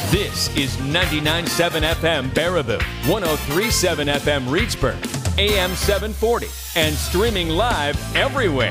This is 99.7 FM Baraboo, 103.7 FM Reedsburg, AM 740, and streaming live everywhere.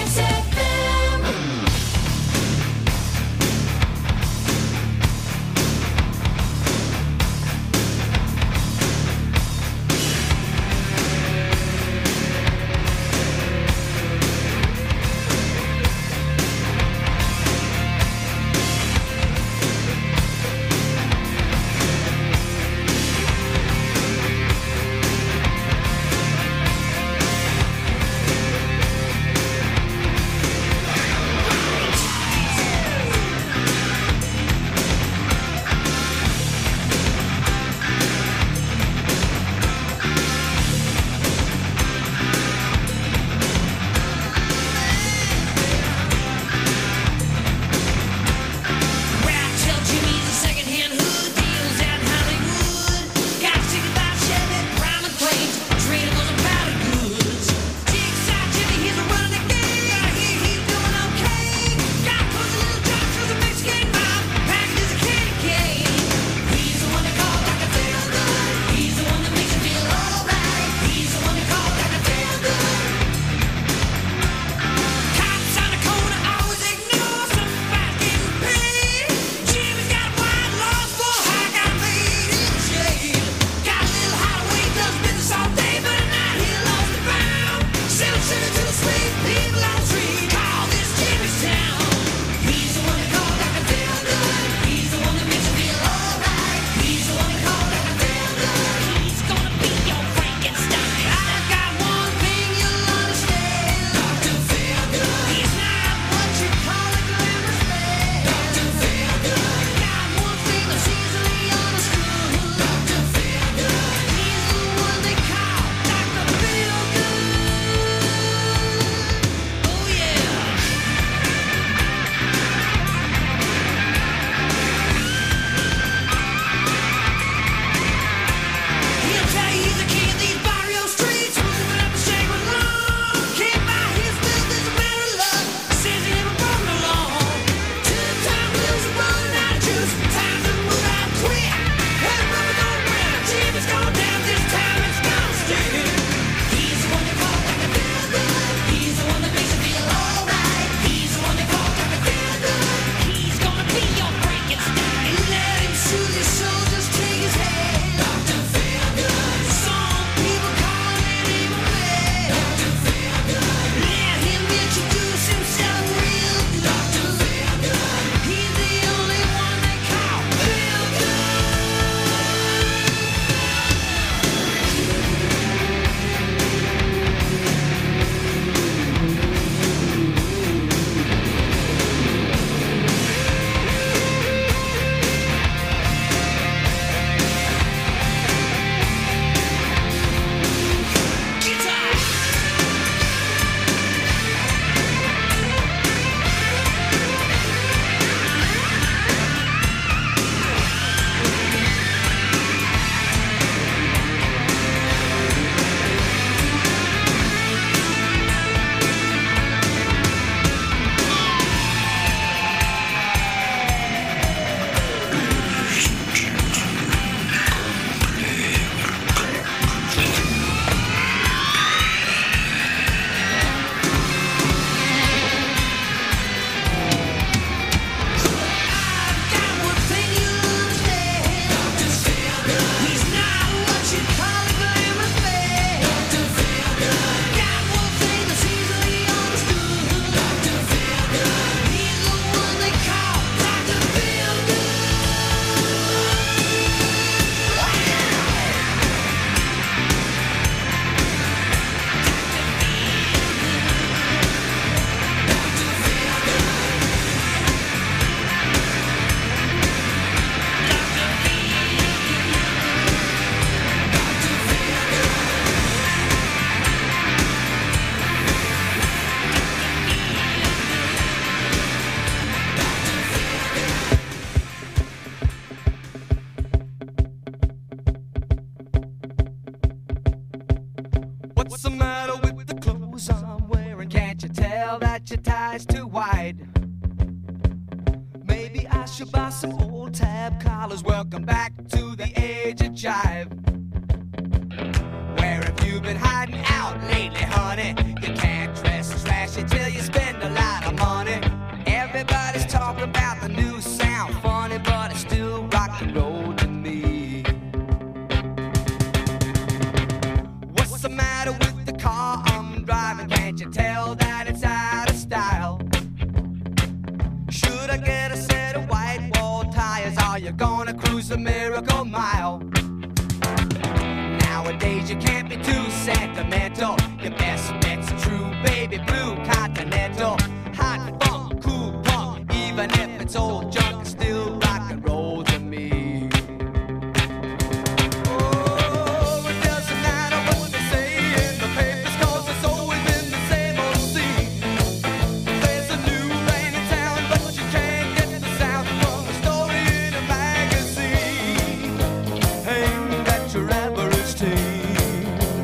What's the matter with the clothes I'm wearing? Can't you tell that your tie's too wide? Maybe I Flash you by some old tab collars. Welcome back to the age of jive. Where have you been hiding out lately, honey? You can't dress trashy till you spend a lot of money. Everybody's talking about the new sound, funny, but it's still rock and roll to me. What's the matter with the car I'm driving? Can't you tell that it's out of style? Should I get a set of white wall tires? Are you gonna cruise the Miracle Mile? Nowadays you can't be too sentimental. Your best bet's a true baby blue Continental. Hot funk, cool punk, even if it's old junk, it's still rock and roll to me. Oh, it doesn't matter what they say in the papers, 'cause it's always been the same old scene. There's a new rain in town, but you can't get the sound from a story in a magazine. Ain't that your average teen?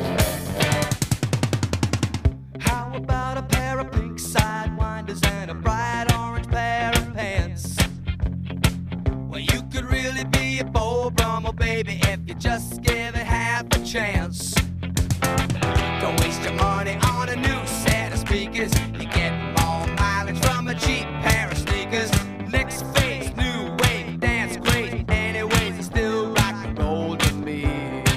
How about a pair of pink sidewinders and a bright orange pair of pants? Well, you could really be a Beau Brummel, baby, if you just give it half a chance. Don't waste your money on a new set of speakers. You get more mileage from a cheap pair of sneakers. Next phase, new wave, dance great. Anyways, it's still rock and roll to me.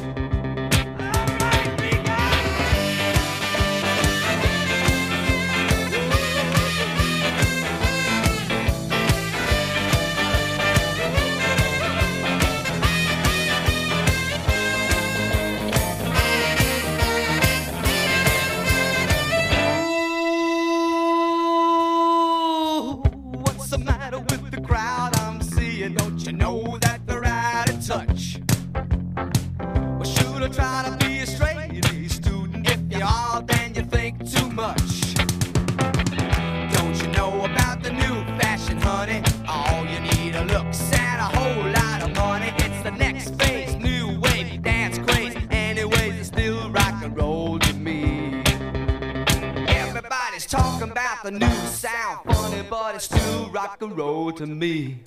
What's the matter with the crowd I'm seeing? Don't you know that they're out of touch? Well, should I try to be a straight A student? If you are, then you think too much. Don't you know about the new fashion, honey? All you need are looks and a whole lot of money. It's the next phase, new wave, dance craze. Anyways, it's still rock and roll to me. Everybody's talking about the new sound, funny, but it's still rock and roll to me.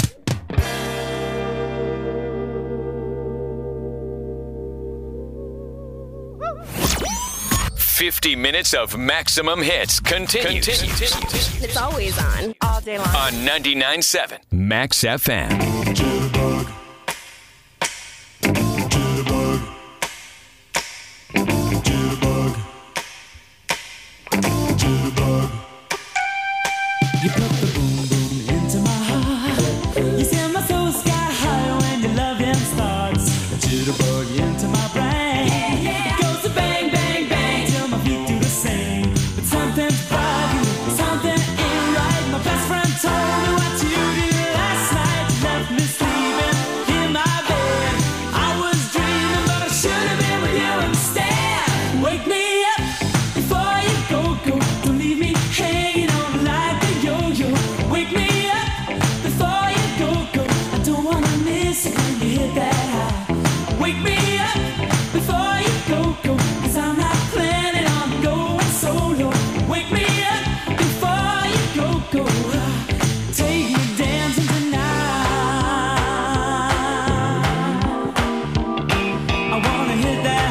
50 minutes of maximum hits continues. It's always on, all day long. On 99.7 Max FM. Jitterbug. Jitterbug. Jitterbug. Jitterbug. You put the boom boom into my heart. You send my soul sky high when your loving starts. A jitterbug into my brain. It goes to bang bang bang till my feet do the same. But something's bugging, something ain't right. My best friend told me what you did last night. You left me sleeping in my bed. I was dreaming, but I should have been with you instead. Wake me up before you go. Don't leave me hanging on like a yo-yo. Wake me up before you go. I don't wanna miss it when you hit that high. Wake me up before you go. 'Cause I'm not planning on going solo. Wake me up before you go. Take me dancing tonight. I wanna hit that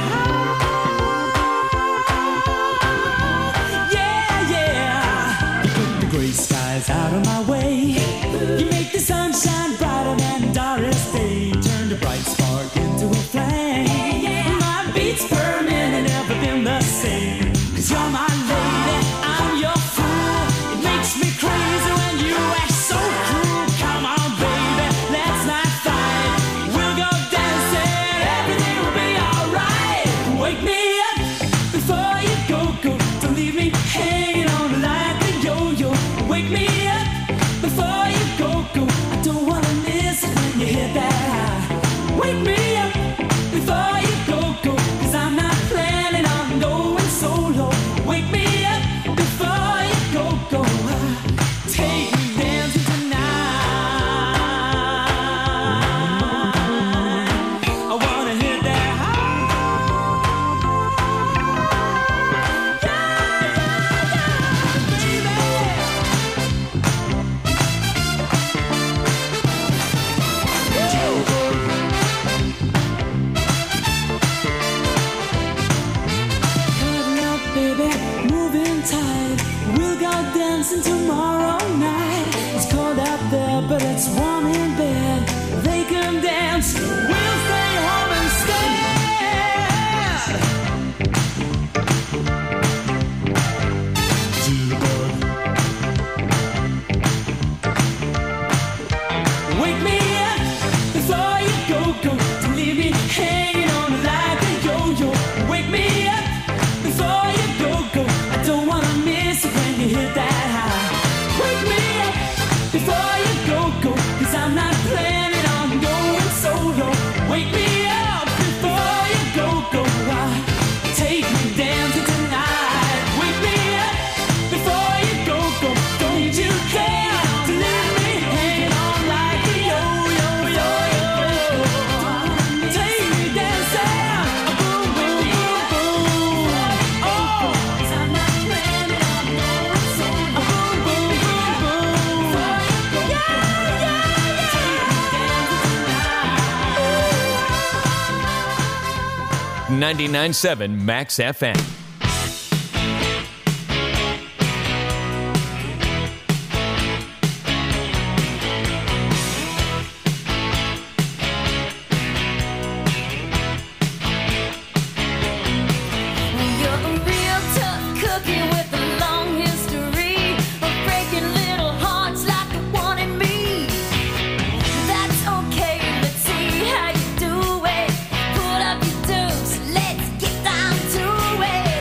high. Yeah, yeah. You put the gray skies out of my way. You make the sunshine brighter than Doris Day. Turn the bright spark into a flame. My beats per minute never been the same. 'Cause you're my lady, I'm your fool. It makes me crazy when you act so cruel. Come on, baby, let's not fight. We'll go dancing, everything will be alright. Wake me up before you go. Don't leave me hanging on like a yo-yo. Wake me up before you go. I don't but it's warm in bed. They can dance, we'll stay home instead. Jitterbug, Wake me up before you go. Don't leave me hanging on like a yo-yo. Wake me up before you go. I don't wanna miss it when you hit that high. Wake me up before you go. 'Cause I'm not planning on going solo. Wake me up before you go. Take me dancing tonight. Wake me up before you go. Don't you care to leave me hanging on like a yo-yo. Take me dancing, boom, boom, boom, boom. Oh, 'cause I'm not planning on going solo. Boom, boom, boom, boom. Yeah. Take me dancing tonight. 99.7 Max FM. You're a real tough cookie with a long history of breaking little hearts like the one in me. That's okay, let's see how you do it. Put up your dukes, let's get down to it.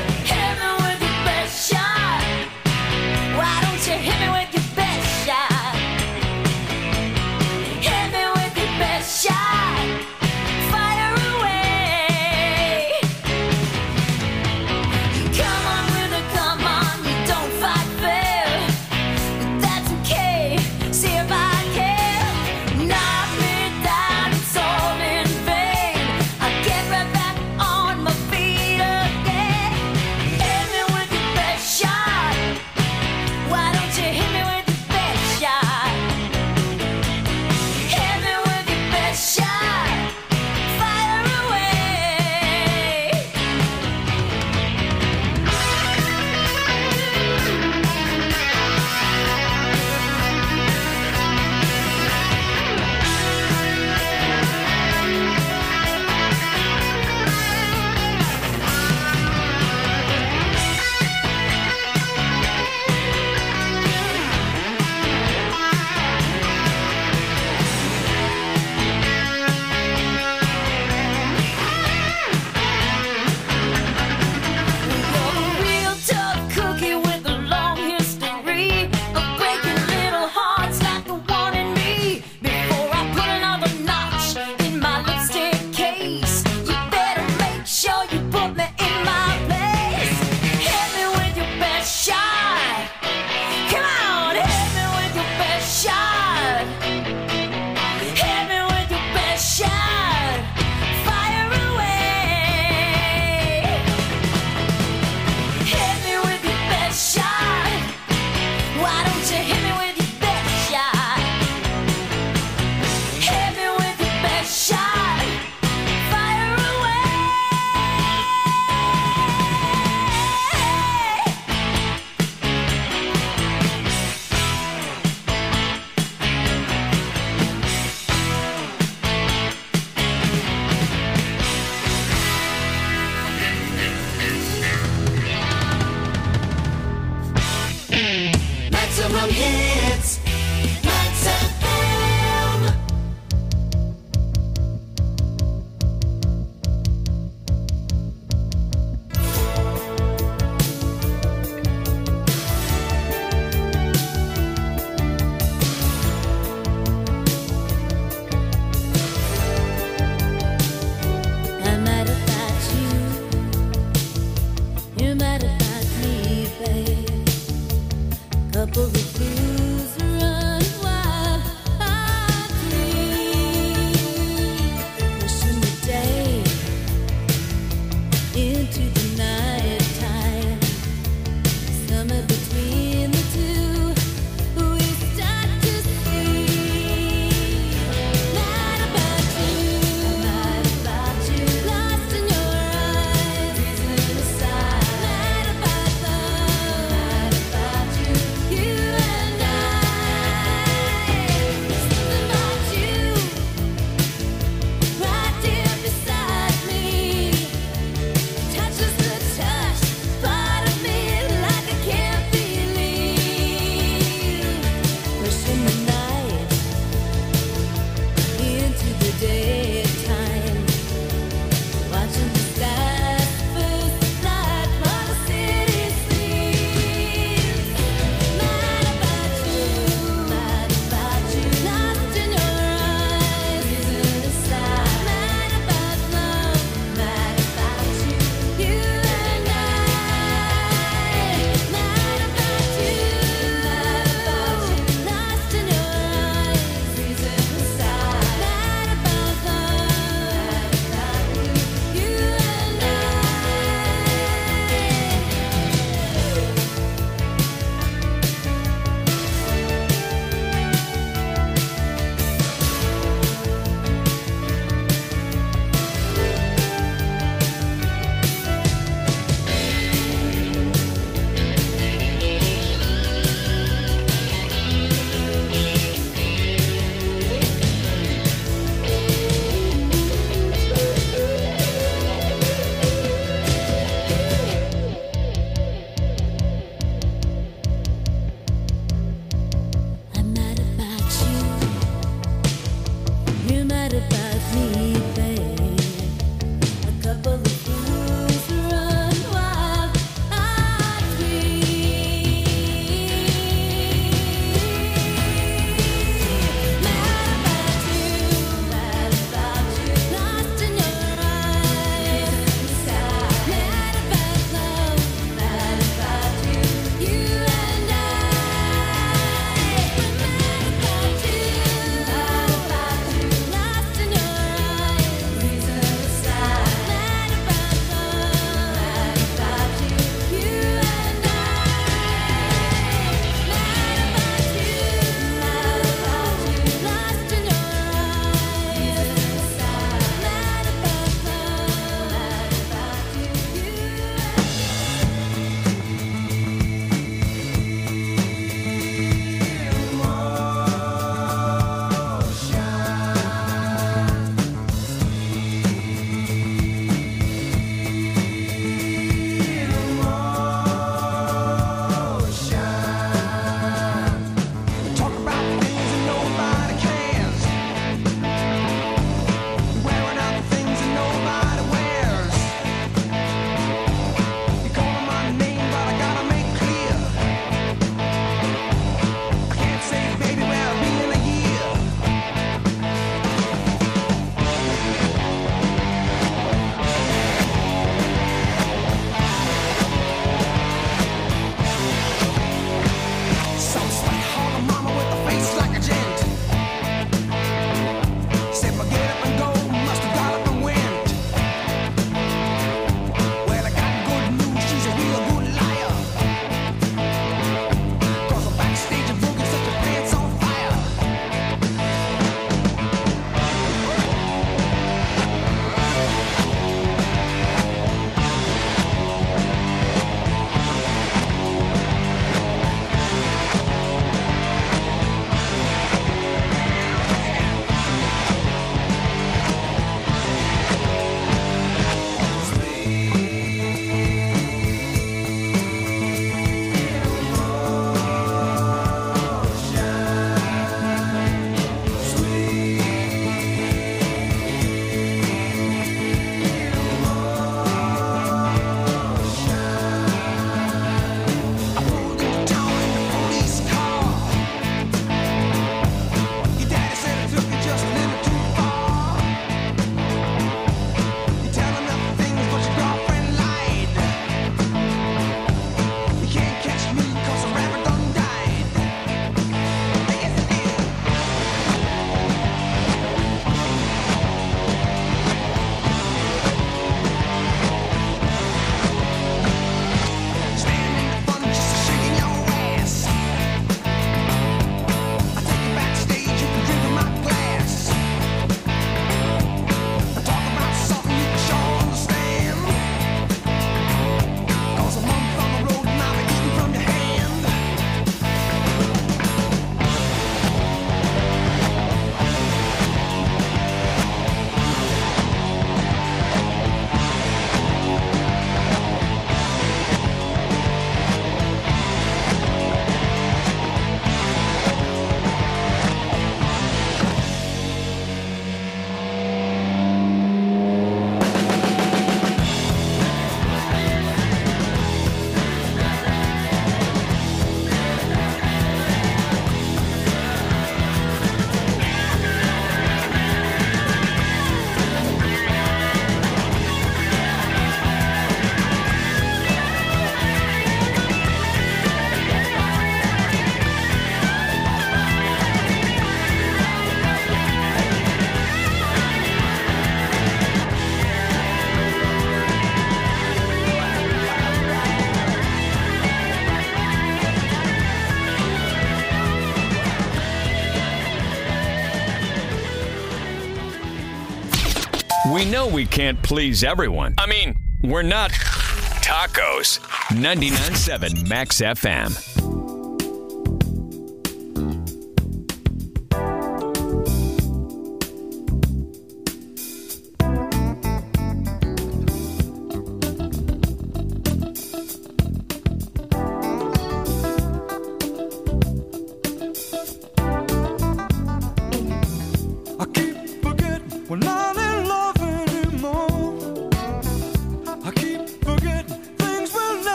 We know we can't please everyone. I mean, we're not tacos. 99.7 Max FM.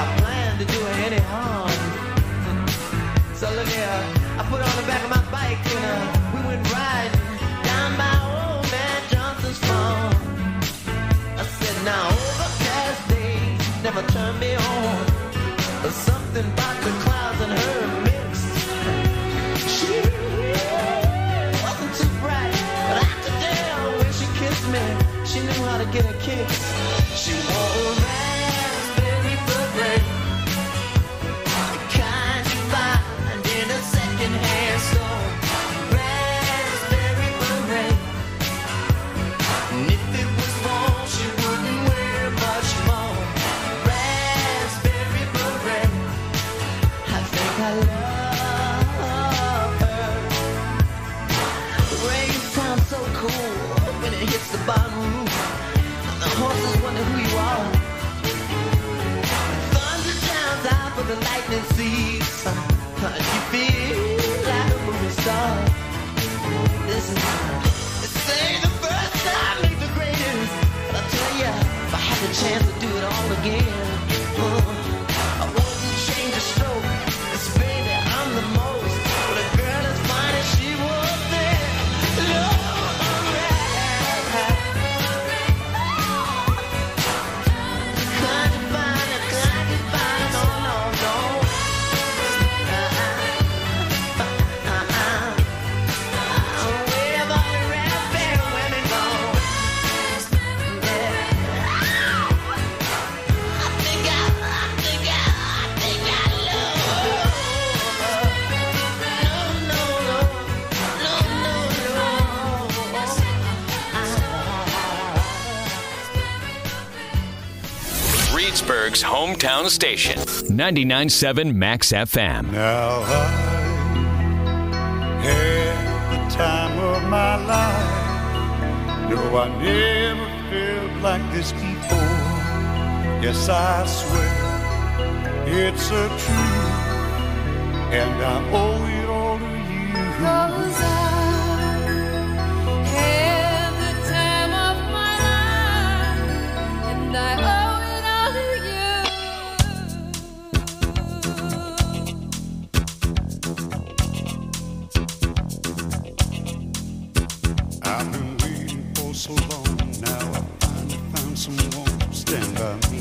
planned to do her any harm. So look here, I put her on the back of my bike and we went riding down by old man Johnson's farm. I said, now overcast days never turn me on. There's something about the clouds and her mixed. She wasn't too bright, but I could tell when she kissed me, she knew how to get a kick. She wore a raspberry beret, the kind you find in a second-hand store. Raspberry beret, and if it was warm, she wouldn't wear much more. Raspberry beret, I think I love her. The rain sounds so cool when it hits the bottom roof. The horses wonder who you are. Thunder sounds out, but the lightning sees. You feel like a movie star. This is, this ain't the first time, ain't the greatest. But I'll tell ya, if I had the chance to do it all again, I wouldn't change a stroke. 'Cause baby, I'm the most. But a girl as fine as she was there. Love, alright. Can't you find it? Can't you find it? No, no, no. Where have all the raspberry women gone? Yeah. I think I love her. No, no, Reedsburg's hometown station, 99.7 Max FM. Now I had the time of my life. No, I never felt like this before. Yes, I swear it's a truth, and I owe it all to you. 'Cause I had the time of my life, and I owe it all to I've been waiting for so long. Now I finally found someone to stand by me.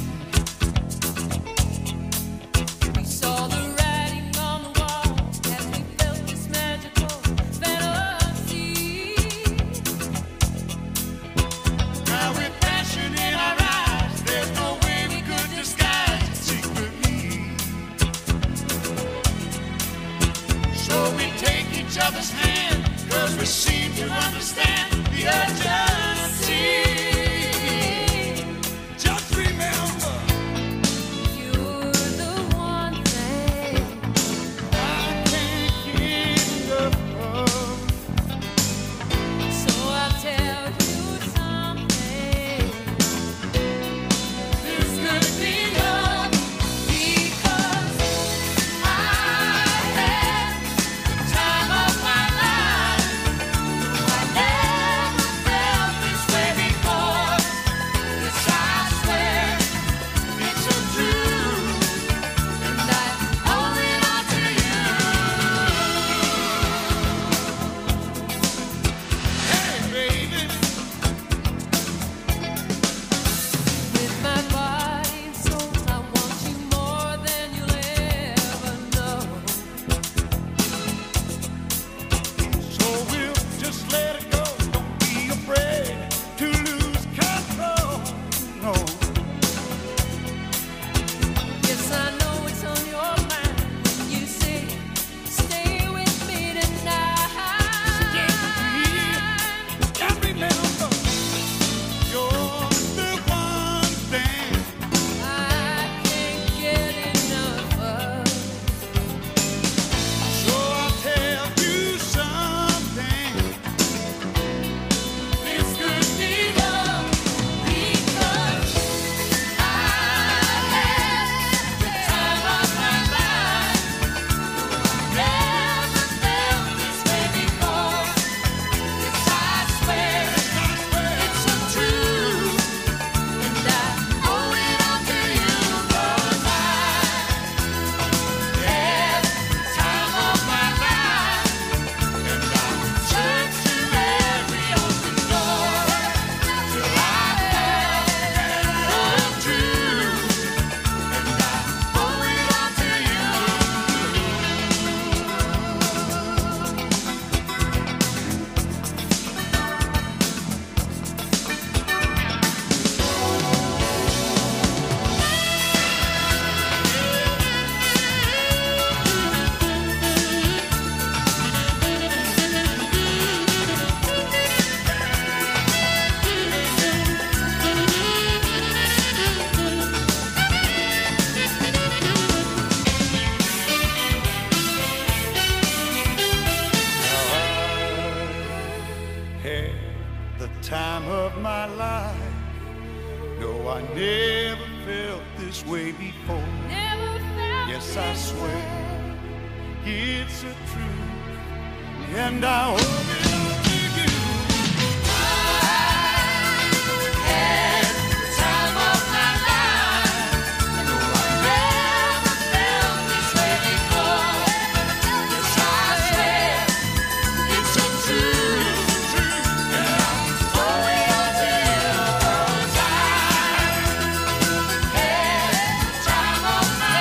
We saw the writing on the wall as we felt this magical fantasy. Now with passion in our eyes, there's no way we could disguise it secretly. So we take each other's hand, 'cause we seem to understand the urgency. Just remember, You're the one thing I can't get enough of. So I'll tell you something. This could be love because I had the time of my life. I never felt this way before. Had the time of my life. No, I never felt this way before. Yes, I swear it's a truth, and I owe it all to you. I had the time of my life. No, I never felt this way before. Yes, I swear it's a truth, and I owe it all to you. 'Cause I had the time of my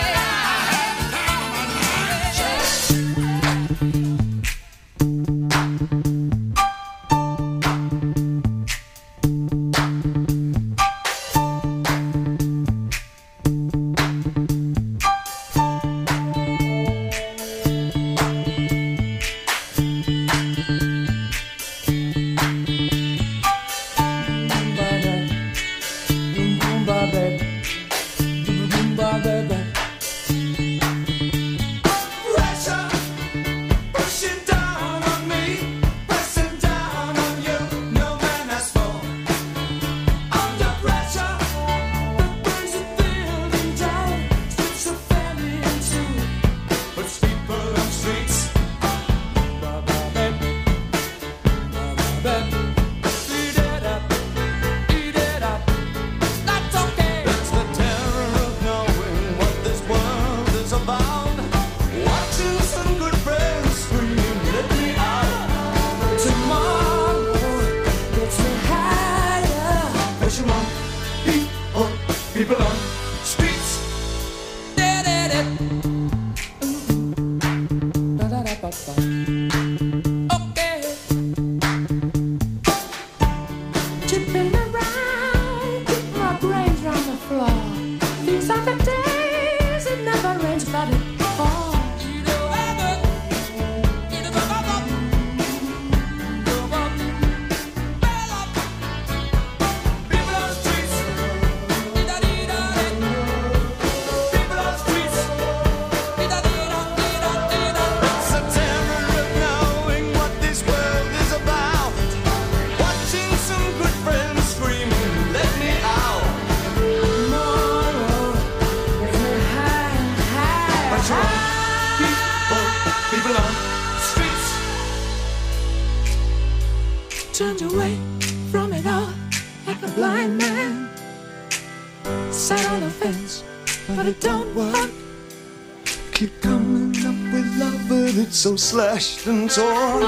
Turned away from it all like a blind man. Sat on the fence, but it don't work. Keep coming up with love, but it's so slashed and torn.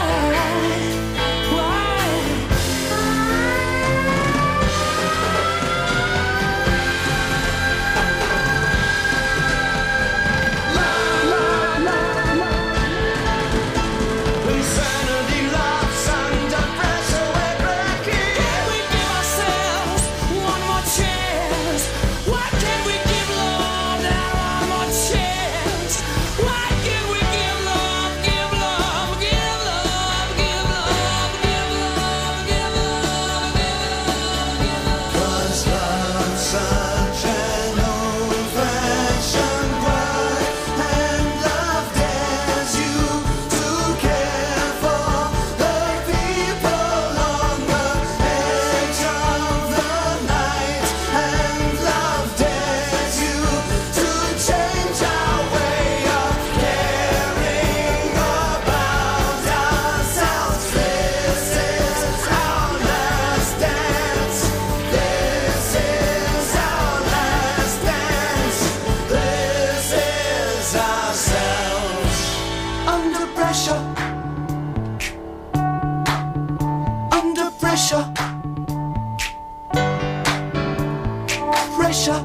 Insanity loves under pressure, we're breaking. Can we give ourselves one more chance? Why can't we give love that one more chance? Why can't we give love, give love, give love, give love, give love, give love, give love, give love? 'Cause love's such an old-fashioned word, and love dares you to care for the people on the edge of the night, and love dares you to change our way of caring about ourselves. This is our last dance. This is our last dance. This is ourselves. Under pressure. Under pressure. Pressure.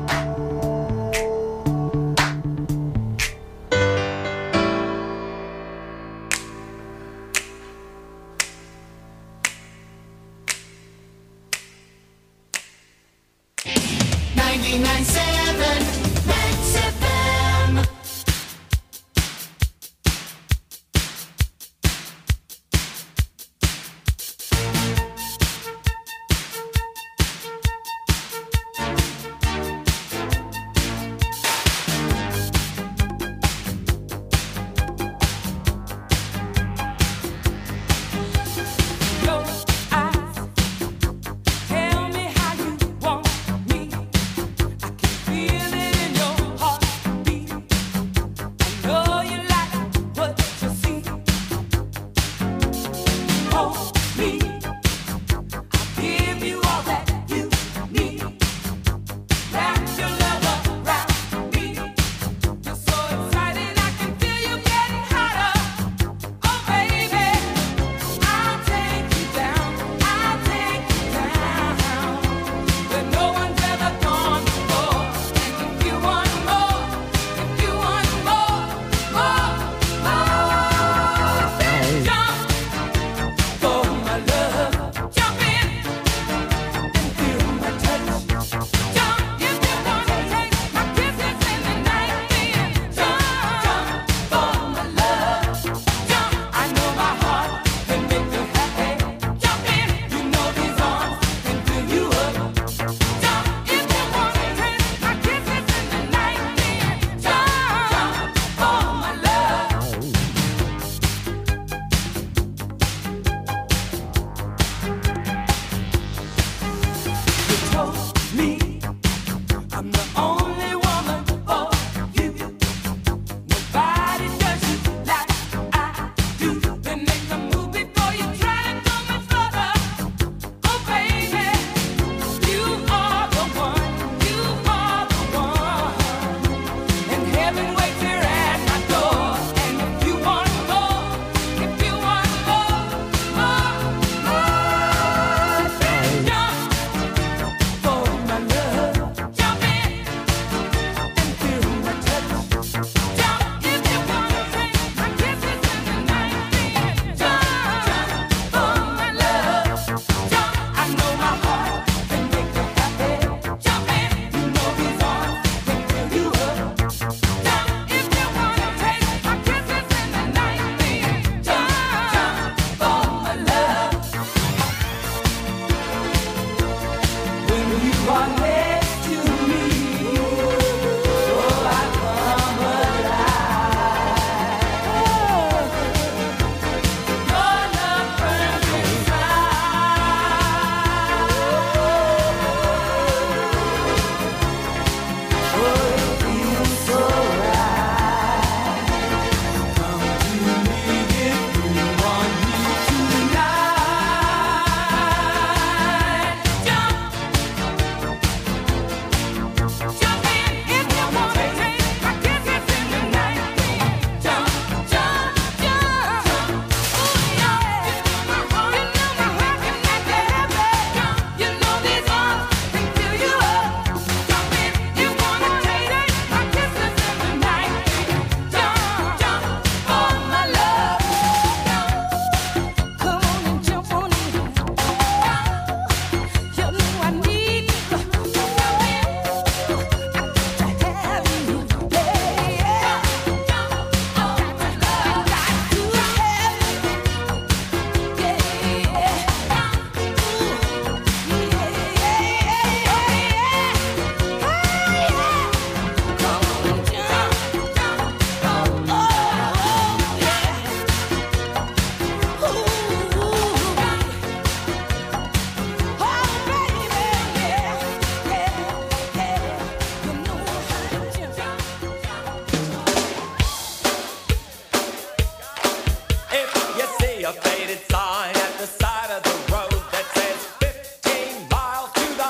a faded sign at the side of the road that says 15 miles to the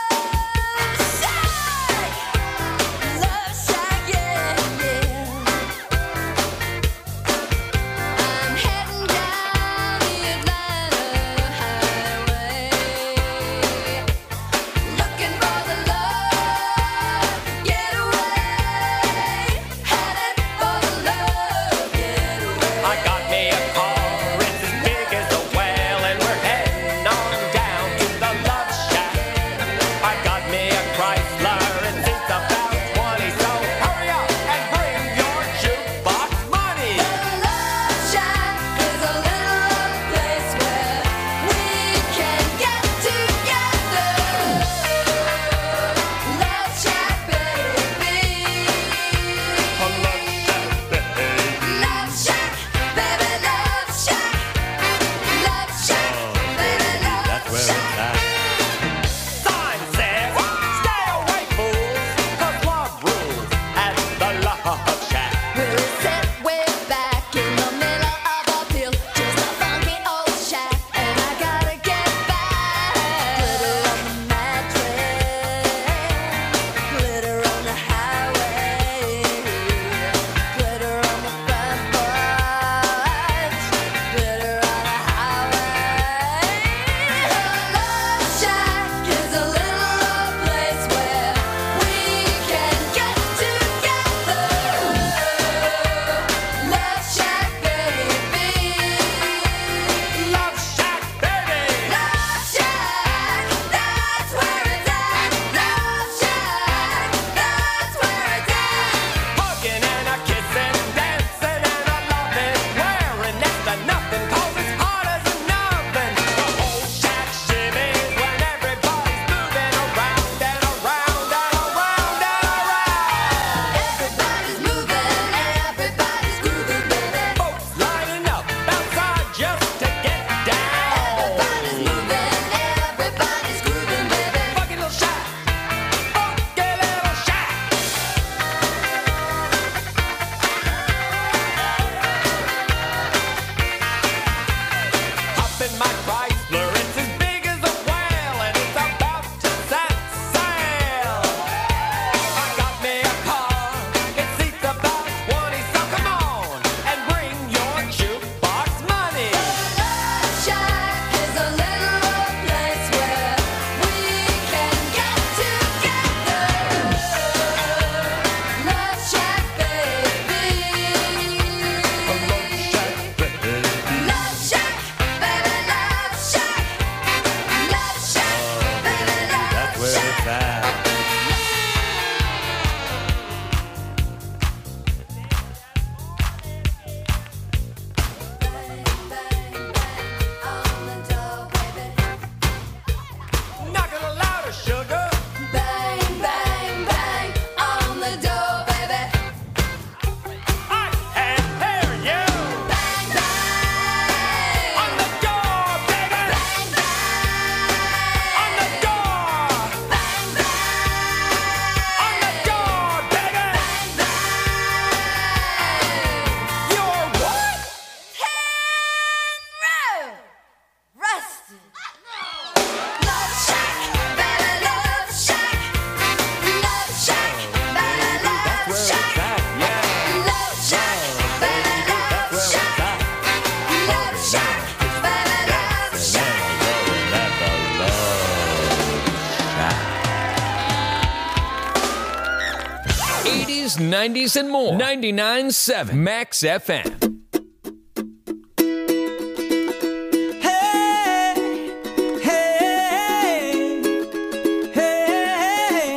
Love Shack, yeah, yeah. I'm heading down the Atlanta highway, looking for the love getaway, headed for the love getaway. I got me a car, it's as big as a whale, and we're heading on down to the Love Shack. I got me a Chrysler, it seats about 20, so hurry up and bring your jukebox money. The Love Shack is a little place where we can get together. Love Shack, baby. Love Shack, baby, Love Shack. Love Shack, baby, Love Shack. Sign says, stay away, fools, 'cause love rules at the Love Shack. We'll sit way back in the middle of a field, just a funky old shack, and I gotta get back. Glitter on the mattress, glitter on the highway, glitter on the front porch, glitter on the highway. Love Shack is a little place where we can get together. Love Shack, baby. Love Shack, baby. Love Shack, that's where it's at. Love Shack, that's where it's at. Hugging and a kissing, dancing and a loving, wearing next to nothing 'cause it's hot as an oven. The whole shack shimmies when everybody's moving around and around and around and around. Everybody's moving, everybody's grooving, baby. Folks lining up outside just to get down. Everybody's moving, everybody's grooving, baby. Funky little shack, funky little shack. Hop in my Chrysler, it's as big as a whale, and it's about to set sail. I got me a car, it seats about 20, so come on and bring your jukebox money. Love Shack is a little place where we can get together. Love Shack, baby. Love Shack, baby, Love Shack. Love Shack, baby, Love Shack. Bang, bang, bang on the door, baby. Knock it louder, sugar. Bang, bang, bang on the door, baby. I can hear you. Bang, bang On the door, baby. bang, bang On the door. bang, bang On the door, baby. You're what? Rusted. Love Shack, baby, Love Shack. Love Shack, baby, Love Shack. Love Shack, baby, Love Shack. Love Shack, baby, Love Shack. 80s, 90s, and more. 99.7 Max FM. Hey, hey, hey.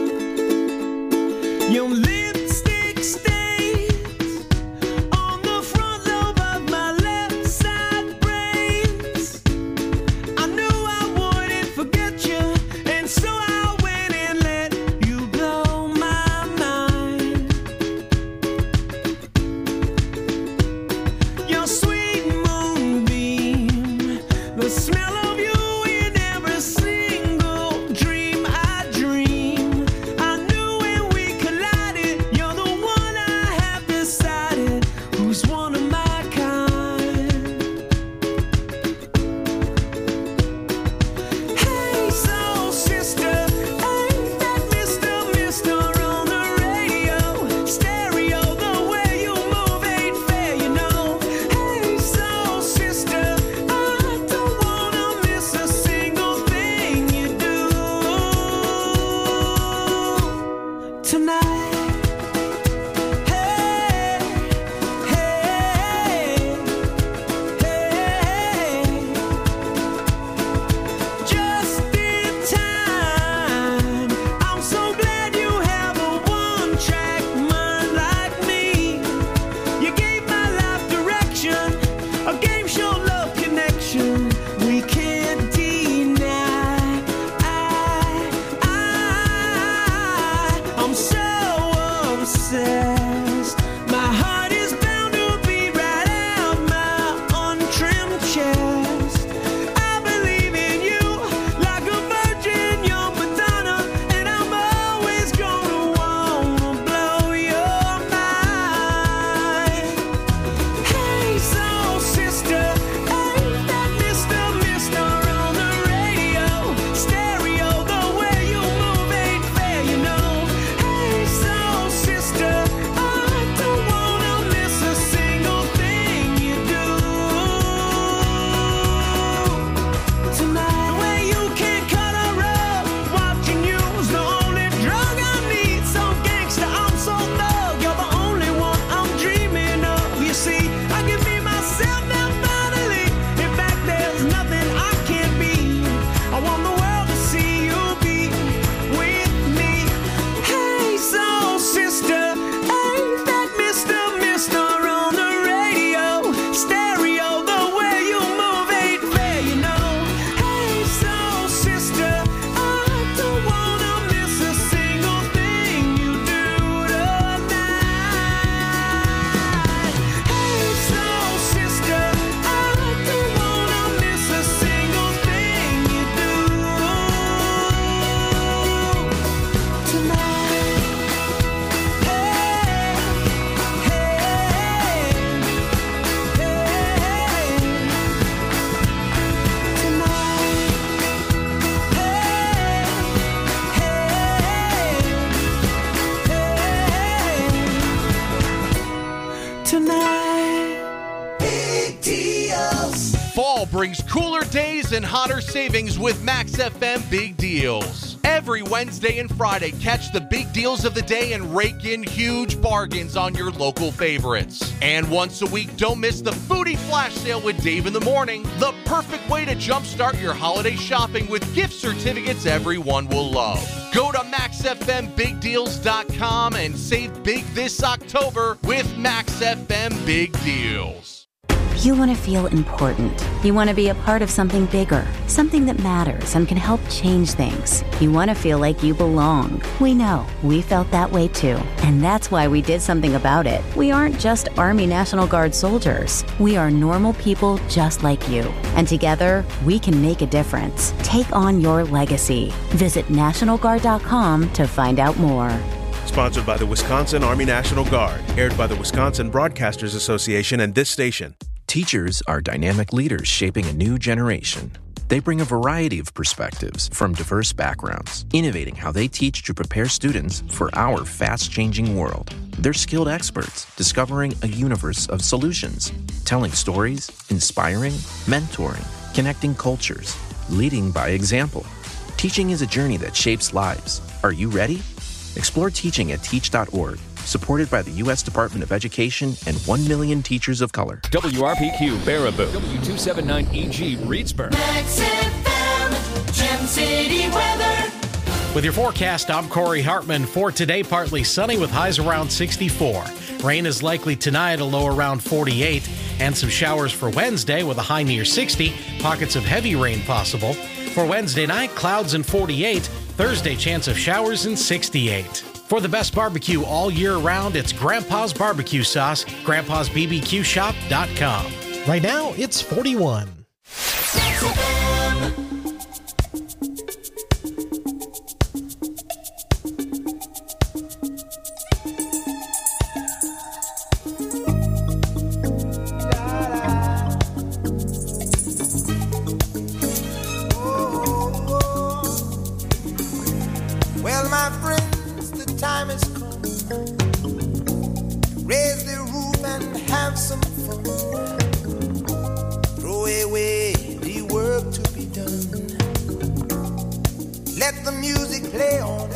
Your lipstick stains on the front lobe of my left side brains. I knew I wouldn't forget you, and so I went and let you blow my mind. chest. I believe in you like a virgin, young Madonna, and I'm always gonna wanna blow your mind. Hey, soul sister, ain't that Mr. on the radio? Stereo, the way you move ain't fair, you know. Hey, soul sister, I don't wanna miss a single thing you do. Tonight, the way you can cut a rug, watching you's the only drug I need. So gangsta, I'm so thug, you're the only one I'm dreaming of. You see, I can be myself now finally. In fact, there's nothing I can't be. I want the world to see you be with me. Hey, soul sister, ain't that Mr. on the radio? Stereo, the way you move ain't fair, you know. Hey, soul sister, I don't wanna miss a single thing you do tonight. Hey, soul sister, I don't wanna miss a single thing you do tonight. Big deals. Fall brings cooler days and hotter savings with Max FM Big Deals. Every Wednesday and Friday, catch the big deals of the day and rake in huge bargains on your local favorites. And once a week, don't miss the Foodie Flash Sale with Dave in the Morning, the perfect way to jumpstart your holiday shopping with gift certificates everyone will love. Go to maxfmbigdeals.com and save big this October with Max FM Big Deals. You want to feel important. You want to be a part of something bigger, something that matters and can help change things. You want to feel like you belong. We know. We felt that way too. And that's why we did something about it. We aren't just Army National Guard soldiers. We are normal people just like you. And together, we can make a difference. Take on your legacy. Visit NationalGuard.com to find out more. Sponsored by the Wisconsin Army National Guard. Aired by the Wisconsin Broadcasters Association and this station. Teachers are dynamic leaders shaping a new generation. They bring a variety of perspectives from diverse backgrounds, innovating how they teach to prepare students for our fast-changing world. They're skilled experts, discovering a universe of solutions, telling stories, inspiring, mentoring, connecting cultures, leading by example. Teaching is a journey that shapes lives. Are you ready? Explore teaching at teach.org. Supported by the U.S. Department of Education and 1 million teachers of color. WRPQ Baraboo, W279EG Reedsburg. Max FM, Gem City weather. With your forecast, I'm Corey Hartman. For today, partly sunny with highs around 64. Rain is likely tonight, a low around 48. And some showers for Wednesday with a high near 60. Pockets of heavy rain possible. For Wednesday night, clouds and 48. Thursday, chance of showers and 68. For the best barbecue all year round, it's Grandpa's Barbecue Sauce, grandpa'sbbqshop.com. Right now, it's 41. Well, my friends, the time has come. Raise the roof and have some fun. Throw away the work to be done. Let the music play on.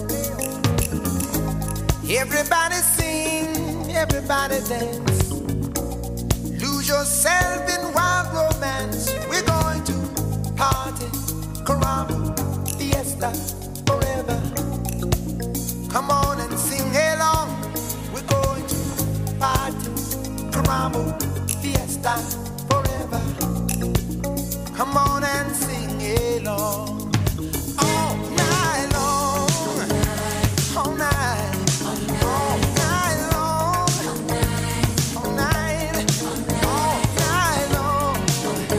Everybody sing, everybody dance. Lose yourself in wild romance. We're going to party, caramba, fiesta, forever. Come on and sing along. We're going to party, caramba, fiesta, forever. Come on and sing along. All night long. All night. All night long. All night. All night long.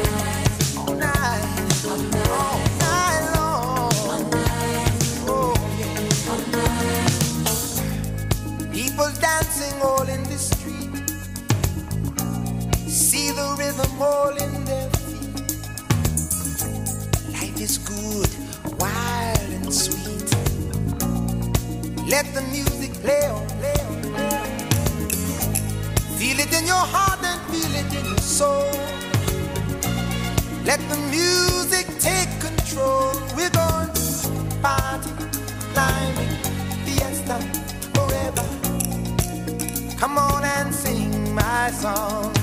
Let the music play on, play on, play on. Feel it in your heart and feel it in your soul. Let the music take control. We're going to party, climbing, fiesta, forever. Come on and sing my song.